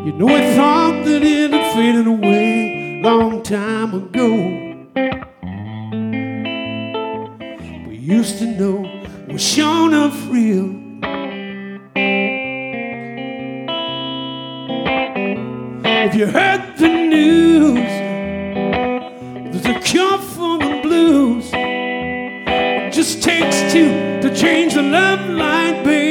You know, I thought that it had faded away long time ago. We used to know was sure enough real. If you heard the news, there's a cure for the blues. It just takes two to change the love line, baby.